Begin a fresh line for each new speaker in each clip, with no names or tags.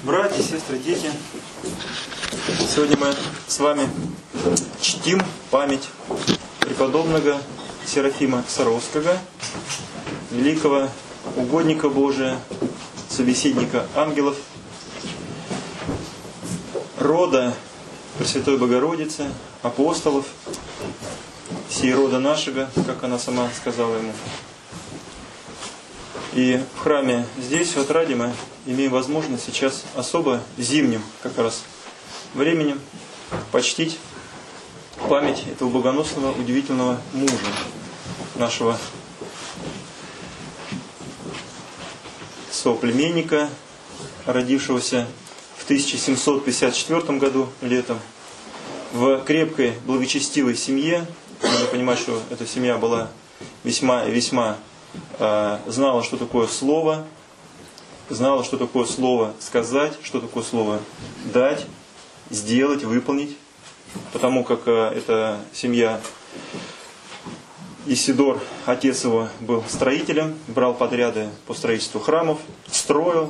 Братья, сестры, дети, сегодня мы с вами чтим память преподобного Серафима Саровского, великого угодника Божия, собеседника ангелов, рода Пресвятой Богородицы, апостолов, сей рода нашего, как она сама сказала ему. И в храме здесь, в Отраде, мы имеем возможность сейчас особо зимним как раз временем почтить память этого богоносного, удивительного мужа, нашего соплеменника, родившегося в 1754 году летом в крепкой, благочестивой семье. Надо понимать, что эта семья была весьма и весьма знала, что такое слово, знала, что такое слово сказать, что такое слово дать, сделать, выполнить. Потому как эта семья, Исидор, отец его, был строителем, брал подряды по строительству храмов, строил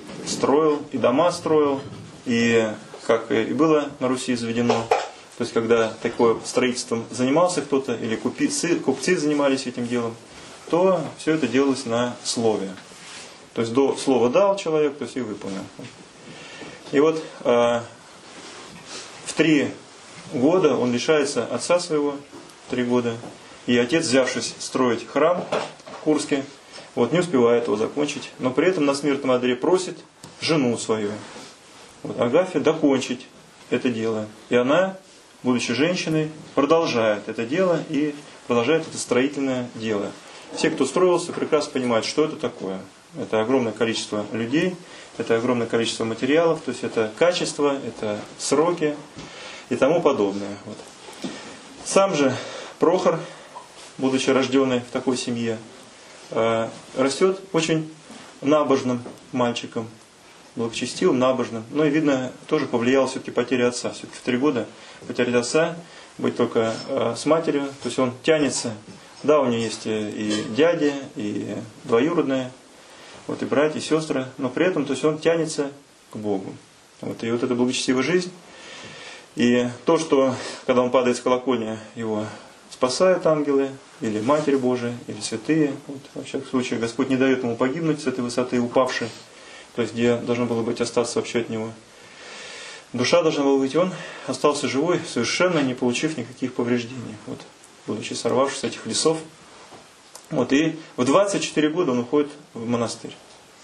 и дома строил, и как и было на Руси заведено. То есть, когда такое строительством занимался кто-то, или купцы занимались этим делом, то все это делалось на слове. То есть до слова дал человек, то есть и выполнил. И вот в 3 года он лишается отца своего, 3 года. И отец, взявшись строить храм в Курске, не успевает его закончить. Но при этом на смертном одре просит жену свою, Агафью, докончить это дело. И она, будучи женщиной, продолжает это дело и продолжает это строительное дело. Все, кто строился, прекрасно понимают, что это такое. Это огромное количество людей, это огромное количество материалов, то есть это качество, это сроки и тому подобное. Сам же Прохор, будучи рожденный в такой семье, растет очень набожным мальчиком, благочестивым, набожным. Но и видно, тоже повлияла все-таки потеря отца. Все-таки в 3 года потерять отца, быть только с матерью, то есть он тянется. Да, у него есть и дяди, и двоюродные, и братья, и сестры, но при этом, то есть он тянется к Богу. И эта благочестивая жизнь, и то, что, когда он падает с колокольни, его спасают ангелы, или Матерь Божия, или святые. Во всяком случае, Господь не дает ему погибнуть с этой высоты упавшей, то есть где должно было быть остаться вообще от него. Душа должна была быть, он остался живой, совершенно не получив никаких повреждений. Будучи сорвавшись с этих лесов. И в 24 года он уходит в монастырь.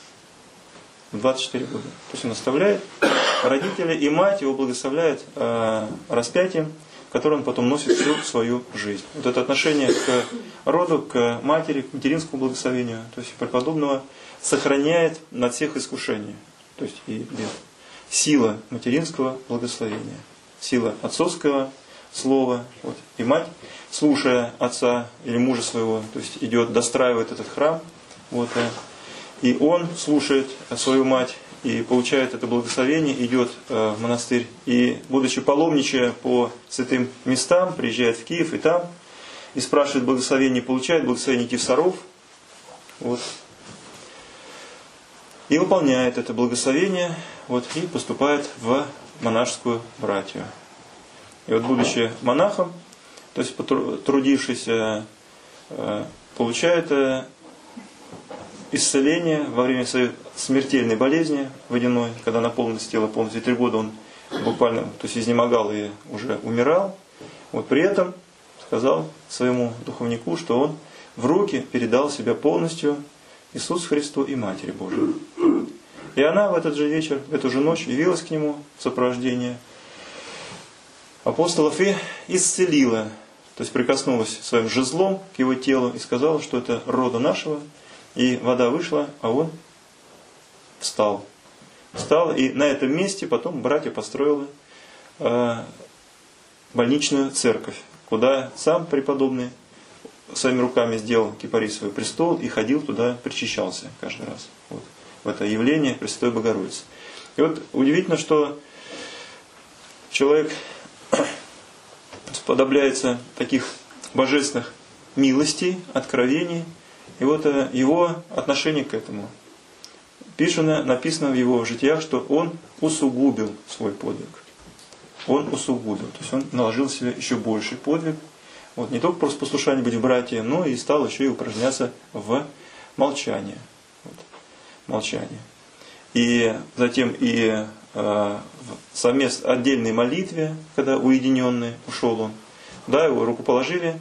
В 24 года. То есть он оставляет родителей, и мать его благословляет распятием, которое он потом носит всю свою жизнь. Это отношение к роду, к матери, к материнскому благословению, то есть преподобного, сохраняет над всех искушений. То есть и сила материнского благословения, сила отцовского слова. И мать, слушая отца или мужа своего, то есть идет, достраивает этот храм, и он слушает свою мать и получает это благословение, идет в монастырь. И, будучи паломничая по святым местам, приезжает в Киев и там, и спрашивает благословение, получает благословение идти в Саров, и выполняет это благословение, и поступает в монашескую братью. И будучи монахом, то есть потрудившись, получает исцеление во время своей смертельной болезни водяной, когда наполнилось тело полностью. 3 года он буквально, то есть изнемогал и уже умирал. При этом сказал своему духовнику, что он в руки передал себя полностью Иисусу Христу и Матери Божией. И она в этот же вечер, в эту же ночь явилась к нему в сопровождении апостолов и исцелила, то есть прикоснулась своим жезлом к его телу и сказала, что это рода нашего, и вода вышла, а он встал. И на этом месте потом братья построили больничную церковь, куда сам преподобный своими руками сделал кипарисовый престол и ходил туда, причащался каждый раз. В это явление Пресвятой Богородицы. И удивительно, что человек сподобляется таких божественных милостей, откровений, и его отношение к этому. написано в его житиях, что он усугубил свой подвиг. Он усугубил, то есть он наложил себе еще больший подвиг. Вот, не только просто послушание быть в братья, но и стал еще и упражняться в молчании. Вот, молчании. И затем и в совместной отдельной молитве, когда уединенный ушел он, да, его руку положили.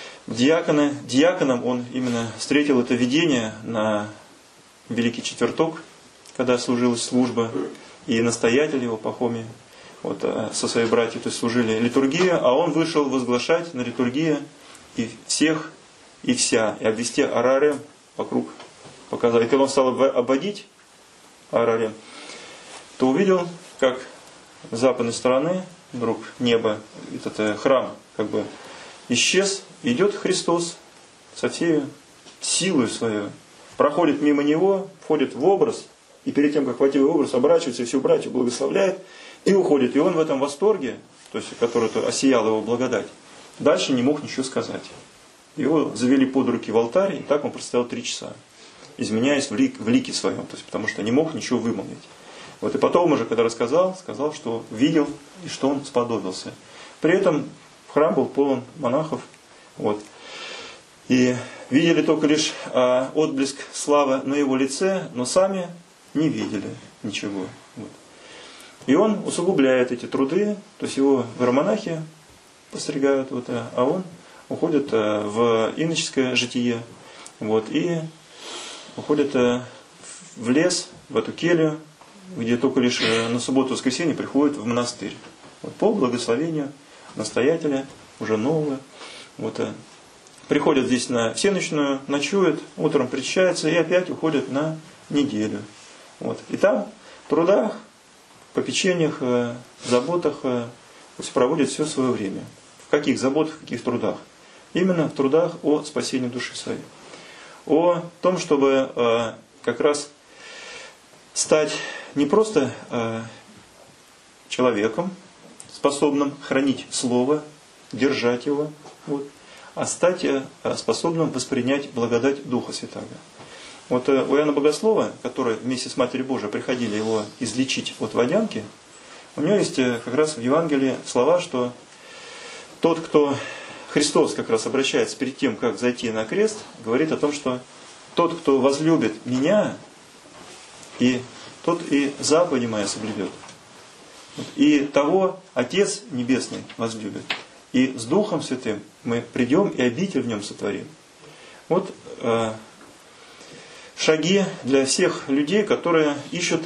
Диаконом он именно встретил это видение на Великий Четверток, когда служилась служба, и настоятель его Пахомий вот, со своими братьями, то есть служили литургию, а он вышел возглашать на литургии и всех, и вся, и обвести Арарем вокруг, показал. И когда он стал обводить Арарем, то увидел, как с западной стороны вдруг небо, этот храм как бы исчез, идет Христос со всей силой своей, проходит мимо него, входит в образ, и перед тем, как войти в образ, оборачивается и всю братью благословляет, и уходит. И он в этом восторге, то есть, который осиял его благодать, дальше не мог ничего сказать. Его завели под руки в алтарь, и так он простоял 3 часа, изменяясь в лике своем, то есть, потому что не мог ничего вымолвить. Вот, и потом уже, когда рассказал, сказал, что видел и что он сподобился. При этом храм был полон монахов. Вот. И видели только лишь отблеск славы на его лице, но сами не видели ничего. Вот. И он усугубляет эти труды, то есть его иеромонахи постригают, вот, а он уходит в иноческое житие, вот, и уходит в лес, в эту келью, где только лишь на субботу-воскресенье приходит в монастырь. Вот, по благословению настоятеля, уже нового. Вот, приходят здесь на всеночную, ночуют, утром причащаются и опять уходят на неделю. Вот. И там в трудах, попечениях, заботах пусть проводят все свое время. В каких заботах, в каких трудах? Именно в трудах о спасении души своей. О том, чтобы как раз стать не просто человеком, способным хранить Слово, держать его, вот, а стать способным воспринять благодать Духа Святаго. Вот у Иоанна Богослова, который вместе с Матерью Божией приходили его излечить от водянки, у него есть как раз в Евангелии слова, что тот, кто Христос как раз обращается перед тем, как зайти на крест, говорит о том, что тот, кто возлюбит меня, и тот и заповеди мои соблюдет. И того Отец Небесный возлюбит. И с Духом Святым мы придем и обитель в нем сотворим. Вот шаги для всех людей, которые ищут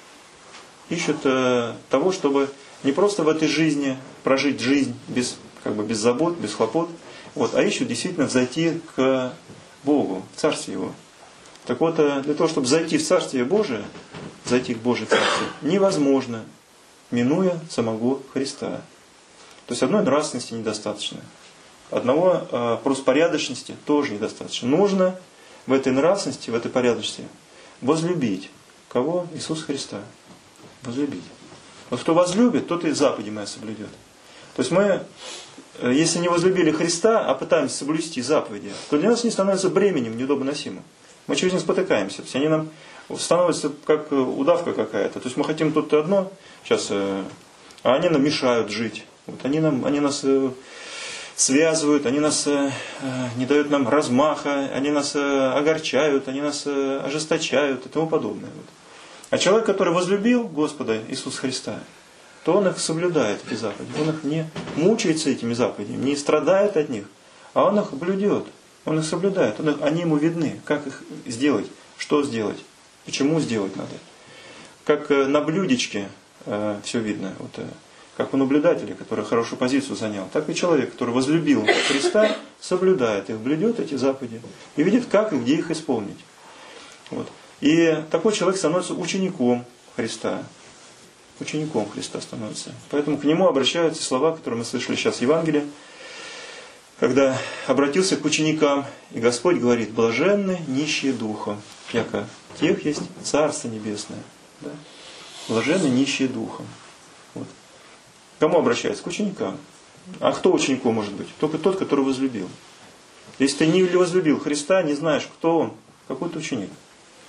того, чтобы не просто в этой жизни прожить жизнь без забот, без хлопот, вот, а ищут действительно взойти к Богу, в Царствие Его. Так вот, для того, чтобы зайти в Царствие Божие, зайти в Божие Царствие, невозможно, минуя самого Христа. То есть одной нравственности недостаточно. Одного просто порядочности тоже недостаточно. Нужно в этой нравственности, в этой порядочности возлюбить. Кого? Иисуса Христа. Возлюбить. Вот кто возлюбит, тот и заповеди мои соблюдет. То есть мы, если не возлюбили Христа, а пытаемся соблюсти заповеди, то для нас они становятся бременем неудобносимым. Мы через них спотыкаемся. То есть они нам становятся как удавка какая-то. То есть мы хотим тут одно, сейчас, а они нам мешают жить. Вот они нас связывают, они нас не дают нам размаха, они нас огорчают, они нас ожесточают и тому подобное. Вот. А человек, который возлюбил Господа Иисуса Христа, то он их соблюдает, эти заповеди. Он их не мучается этими заповедями, не страдает от них, а он их блюдет, он их соблюдает. Они ему видны, как их сделать, что сделать, почему сделать надо. Как на блюдечке все видно. Вот, как у наблюдателя, который хорошую позицию занял, так и человек, который возлюбил Христа, соблюдает их, блюдет эти заповеди и видит, как и где их исполнить. Вот. И такой человек становится учеником Христа. Учеником Христа становится. Поэтому к нему обращаются слова, которые мы слышали сейчас в Евангелии, когда обратился к ученикам, и Господь говорит: блаженны нищие духом, яко тех есть Царство Небесное. Да? Блаженны нищие духом. Вот. К кому обращается? К ученикам. А кто учеником может быть? Только тот, который возлюбил. Если ты не возлюбил Христа, не знаешь, кто он, какой ты ученик.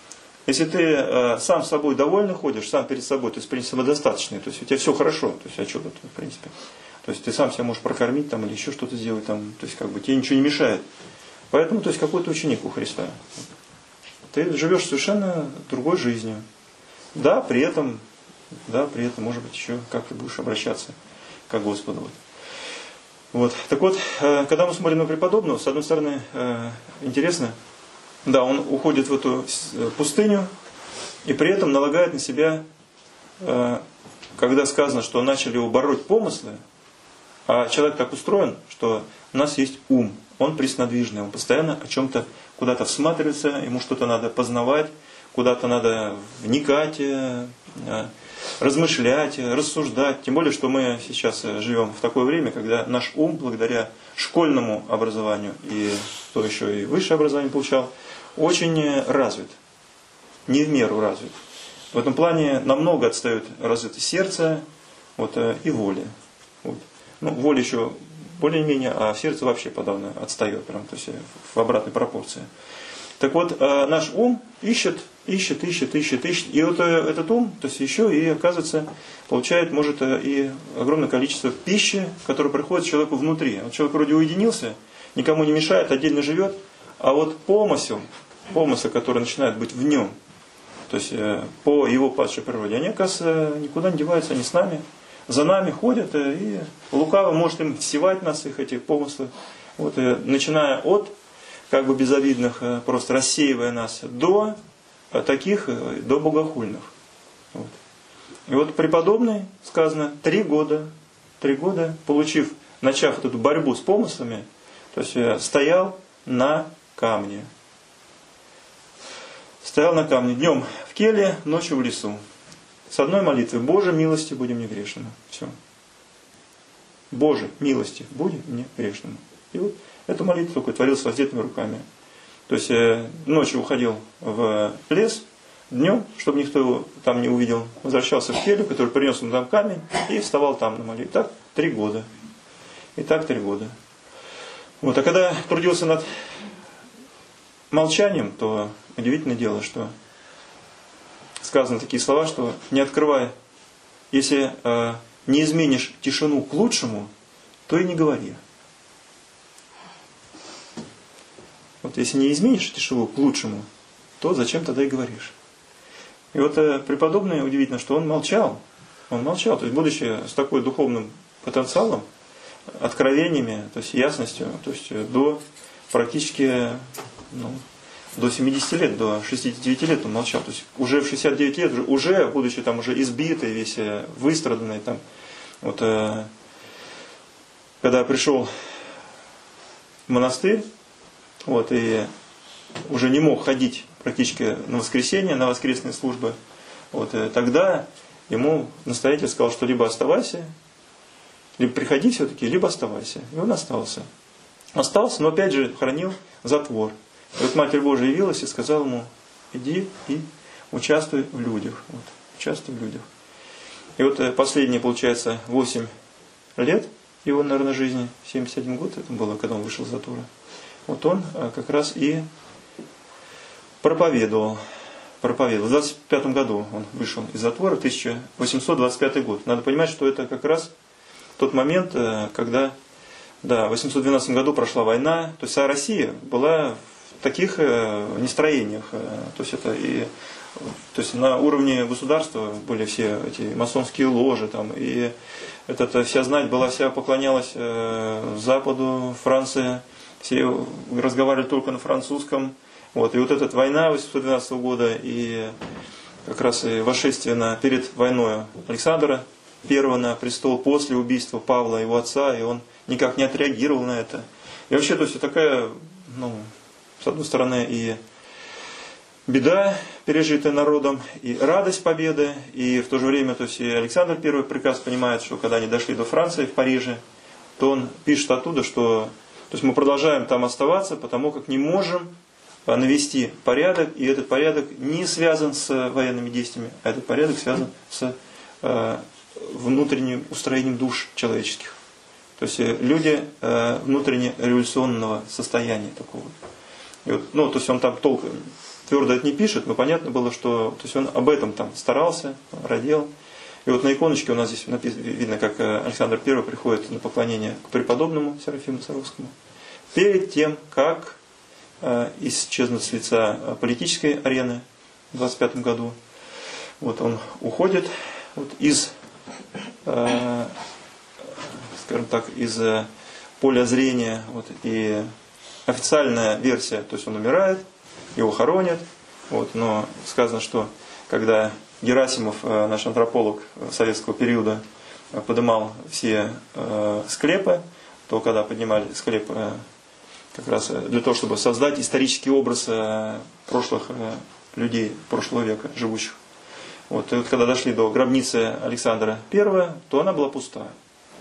Если ты сам с собой довольно ходишь, сам перед собой, то есть, в принципе, самодостаточный, то есть у тебя все хорошо, то есть, а что тут, в принципе. То есть ты сам себя можешь прокормить там, или еще что-то сделать, там, то есть как бы тебе ничего не мешает. Поэтому, то есть какой-то ученик у Христа. Ты живешь совершенно другой жизнью. Да, при этом, может быть, еще как ты будешь обращаться к Господу. Вот. Так вот, когда мы смотрим на преподобного, с одной стороны, интересно, да, он уходит в эту пустыню, и при этом налагает на себя, когда сказано, что начали его бороть помыслы, а человек так устроен, что у нас есть ум, он преснодвижный, он постоянно о чем-то куда-то всматривается, ему что-то надо познавать, куда-то надо вникать, размышлять, рассуждать. Тем более, что мы сейчас живем в такое время, когда наш ум, благодаря школьному образованию, и кто еще и высшее образование получал, очень развит, не в меру развит. В этом плане намного отстает развито сердце и воля. Вот. Ну, воля еще более-менее, а сердце вообще подавно отстает, прям, то есть в обратной пропорции. Так вот, наш ум ищет. И вот этот ум, то есть еще и, оказывается, получает, может, и огромное количество пищи, которая приходит человеку внутри. Вот человек вроде уединился, никому не мешает, отдельно живет, а вот помыслы, которые начинают быть в нем, то есть по его падшей природе, они, оказывается, никуда не деваются, они с нами, за нами ходят, и лукаво может им всевать нас, их эти помыслы, начиная от как бы безобидных, просто рассеивая нас, до таких, до богохульных. Вот. И вот преподобный, сказано, 3 года, начав эту борьбу с помыслами, то есть стоял на камне. Стоял на камне днем в келье, ночью в лесу. С одной молитвой: Боже, милости будем мне грешному. Все. Боже, милости будем мне грешному. И вот эту молитву только творил с воздетыми руками. То есть ночью уходил в лес, днем, чтобы никто его там не увидел, возвращался в келью, который принес ему там камень, и вставал там на молитву. Так 3 года. И так 3 года. Вот. А когда трудился над молчанием, то удивительное дело, что сказаны такие слова, что не открывай, если не изменишь тишину к лучшему, то и не говори. Вот если не изменишь тишину к лучшему, то зачем тогда и говоришь? И вот преподобный, удивительно, что он молчал. Он молчал, то есть будучи с такой духовным потенциалом, откровениями, то есть ясностью, то есть до практически до 70 лет, до 69 лет он молчал. То есть уже в 69 лет, уже будучи там уже избитый, весь выстраданный там, когда пришел в монастырь, и уже не мог ходить практически на воскресенье, на воскресные службы, тогда ему настоятель сказал, что либо оставайся, либо приходи все-таки, либо оставайся. И он остался. Остался, но опять же хранил затвор. И вот Матерь Божия явилась и сказала ему: иди и участвуй в людях. Участвуй в людях. И вот последние, получается, 8 лет его, наверное, жизни, 71 год это было, когда он вышел из затвора. Вот он как раз и проповедовал. В 25 году он вышел из затвора, 1825 год. Надо понимать, что это как раз тот момент, когда, в 812 году прошла война, то есть вся Россия была в таких нестроениях. То есть на уровне государства были все эти масонские ложи, и вся знать была, вся поклонялась Западу, Франции, все разговаривали только на французском. И вот эта война 812 года, и как раз и восшествие перед войной Александра I на престол после убийства Павла, его отца, и он никак не отреагировал на это. И вообще, то есть такая, с одной стороны, и беда, пережитая народом, и радость победы, и в то же время, то есть и Александр I прекрасно понимает, что когда они дошли до Франции, в Париже, то он пишет оттуда, что то есть мы продолжаем там оставаться, потому как не можем навести порядок, и этот порядок не связан с военными действиями, а этот порядок связан с внутренним устроением душ человеческих. То есть люди внутренне революционного состояния такого. И то есть он там толком твердо это не пишет, но понятно было, что то есть он об этом там старался, родил. И вот на иконочке у нас здесь видно, как Александр I приходит на поклонение к преподобному Серафиму Саровскому. Перед тем, как исчезнуть с лица политической арены в 25 году, вот он уходит вот из, скажем так, из поля зрения. Вот, и официальная версия, то есть он умирает, его хоронят, вот, но сказано, что когда Герасимов, наш антрополог советского периода, поднимал все склепы, то когда поднимали склепы как раз для того, чтобы создать исторический образ прошлых людей прошлого века, живущих. Вот, и вот когда дошли до гробницы Александра I, то она была пустая.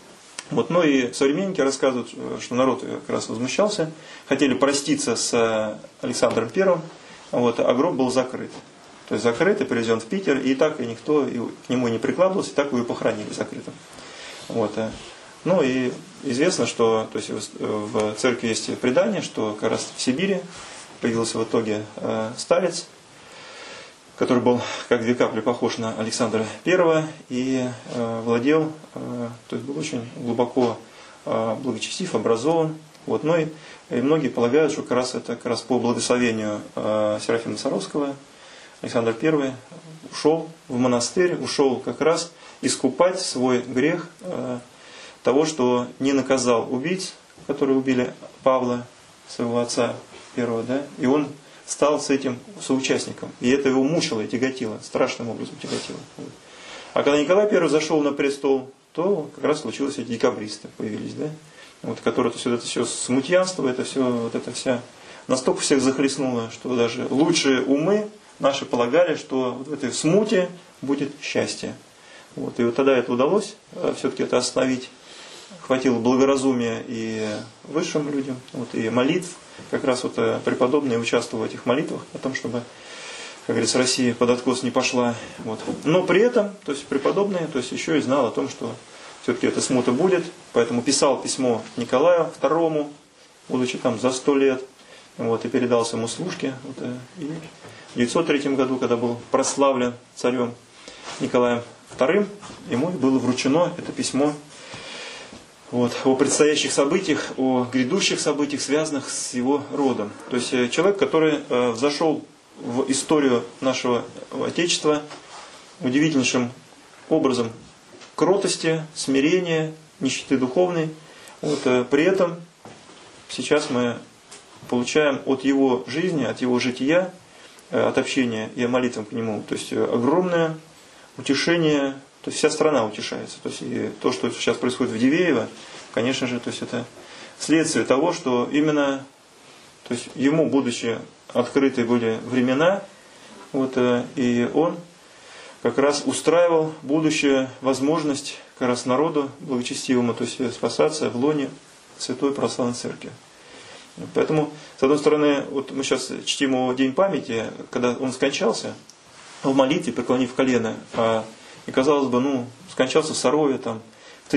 Вот, ну и современники рассказывают, что народ как раз возмущался, хотели проститься с Александром I, вот, а гроб был закрыт. То есть закрыт и привезен в Питер, и так и никто к нему не прикладывался, и так его и похоронили закрытым. Вот. Ну и известно, что то есть в церкви есть предание, что как раз в Сибири появился в итоге старец, который был как две капли похож на Александра I и владел, то есть был очень глубоко благочестив, образован. Вот. Ну и многие полагают, что как раз это как раз по благословению Серафима Саровского Александр I ушел в монастырь, ушел как раз искупать свой грех того, что не наказал убийц, которые убили Павла, своего отца первого, да, и он стал с этим соучастником. И это его мучило и тяготило, страшным образом тяготило. А когда Николай I зашел на престол, то как раз случилось эти декабристы появились, да, вот, которые то есть, вот это все смутьянство, это все, вот это вся настолько всех захлестнуло, что даже лучшие умы наши полагали, что в этой смуте будет счастье. Вот. И вот тогда это удалось все-таки это остановить. Хватило благоразумия и высшим людям, вот, и молитв. Как раз вот преподобные участвовали в этих молитвах, о том, чтобы, как говорится, Россия под откос не пошла. Вот. Но при этом, то есть преподобный, то есть еще и знал о том, что все-таки эта смута будет. Поэтому писал письмо Николаю II, будучи там за 100 лет. Вот, и передался ему служке. Вот, и в 903 году, когда был прославлен царем Николаем II, ему было вручено это письмо вот, о предстоящих событиях, о грядущих событиях, связанных с его родом. То есть человек, который взошел в историю нашего Отечества удивительнейшим образом кротости, смирения, нищеты духовной. Вот, при этом сейчас мы получаем от его жизни, от его жития, от общения и молитвам к нему, то есть огромное утешение, то есть вся страна утешается. То есть и то, что сейчас происходит в Дивеево, конечно же, то есть это следствие того, что именно то есть ему, будучи открыты были времена, вот, и он как раз устраивал будущую возможность как раз народу благочестивому, то есть спасаться в лоне Святой Православной Церкви. Поэтому, с одной стороны, вот мы сейчас чтим его День памяти, когда он скончался в молитве, преклонив колено, и, казалось бы, скончался в Сарове там, в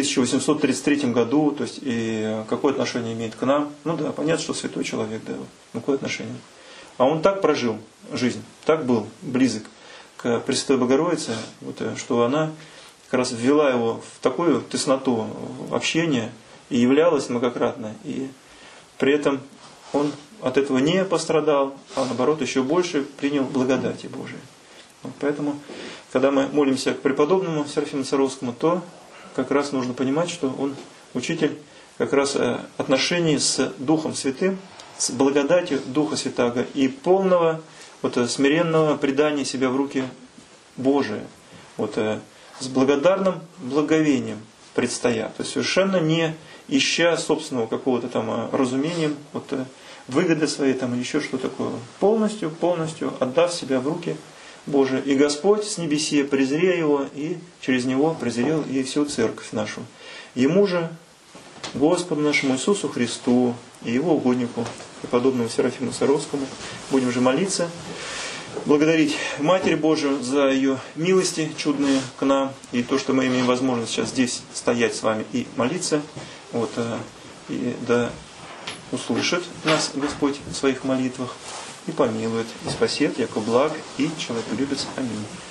1833 году, то есть, и какое отношение имеет к нам? Ну да, понятно, что святой человек, да, какое отношение? А он так прожил жизнь, так был близок к Пресвятой Богородице, вот, что она как раз ввела его в такую тесноту общения и являлась многократно, и при этом он от этого не пострадал, а наоборот еще больше принял благодати Божией. Вот поэтому, когда мы молимся к преподобному Серафиму Саровскому, то как раз нужно понимать, что он учитель как раз отношений с Духом Святым, с благодатью Духа Святаго и полного вот, смиренного предания себя в руки Божие, вот, с благодарным благовением предстоя, то есть совершенно не ища собственного какого-то там разумения, вот, выгоды своей там или еще что такое, полностью отдав себя в руки Божие. И Господь с небеси презрел его, и через него презрел и всю церковь нашу. Ему же, Господу нашему Иисусу Христу и его угоднику, преподобному Серафиму Саровскому, будем же молиться, благодарить Матерь Божию за ее милости чудные к нам, и то, что мы имеем возможность сейчас здесь стоять с вами и молиться. Вот, и да услышит нас Господь в своих молитвах. и помилует, и спасет, яко благ и человеколюбец. Аминь.